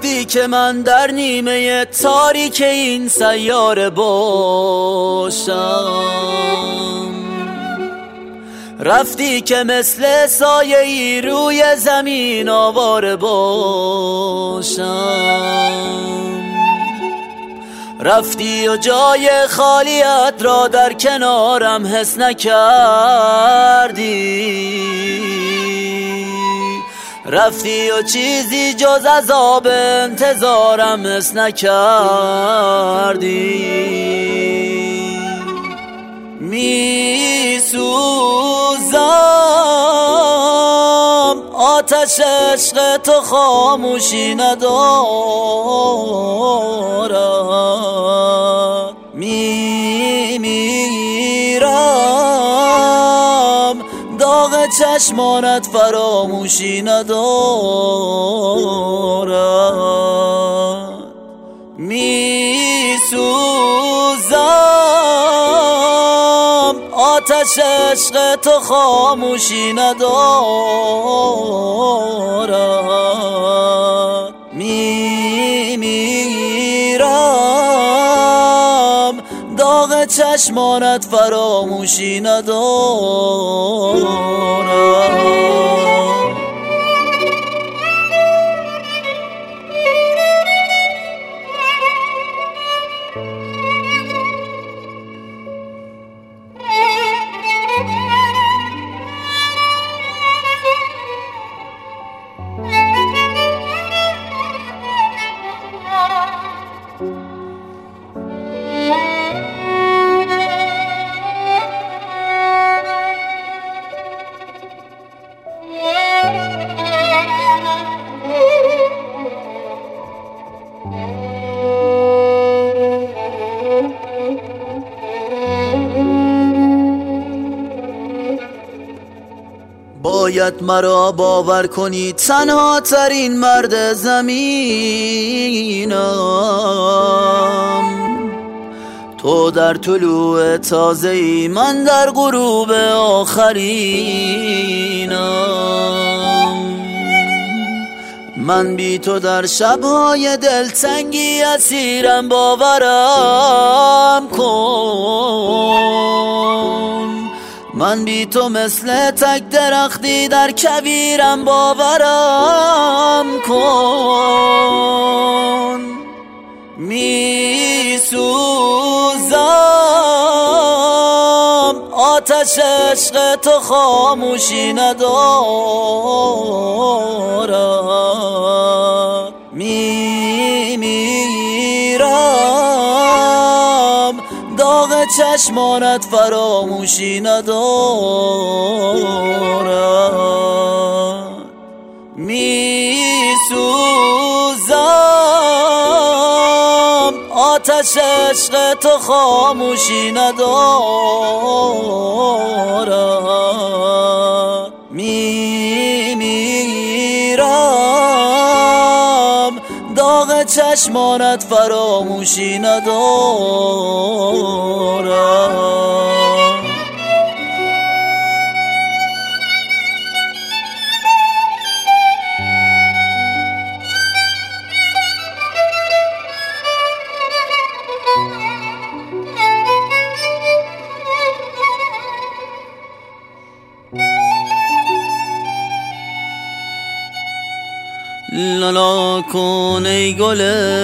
رفتی که من در نیمه تاریک این سیاره باشم، رفتی که مثل سایه‌ای روی زمین آواره باشم، رفتی و جای خالیت را در کنارم حس نکردی، رفتی و چیزی جز عذاب انتظارم حس نکردی. می سوزم، آتش عشق تو خاموشی ندارد، می میرم، داغ چشمانت فراموشی ندارد. می سوزم، آتش عشق تو خاموشی ندارد، می میرم، داغ چشمانت فراموشی ندارد. باید مرا باور کنی تنها ترین مرد زمینم، تو در طلوع تازه‌ای، من در غروب آخرینم. من بی تو در شب‌های دلتنگی اسیرم، باورم کن. من بی تو مثل تک درختی در کویرم، باورم کن. می سوزم، آتش عشق تو خاموشی ندارد، می میرم، داغ چشمانت فراموشی ندارد. می سوزم، آتش عشق تو خاموشی ندارد، می میرم، داغ چشمانت فراموشی ندارد. لالا کن ای گل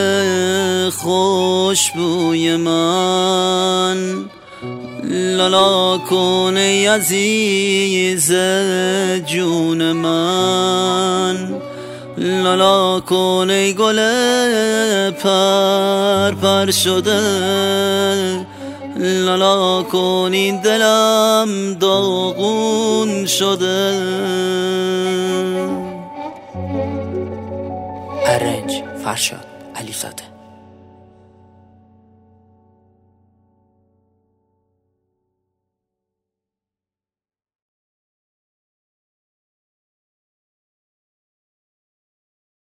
خوشبوی من، لالا کن ای عزیز جون من، لالا کن ای گل پر شده، لالا کن این دلم داغون شده. ارنج فرشاد علیزاده.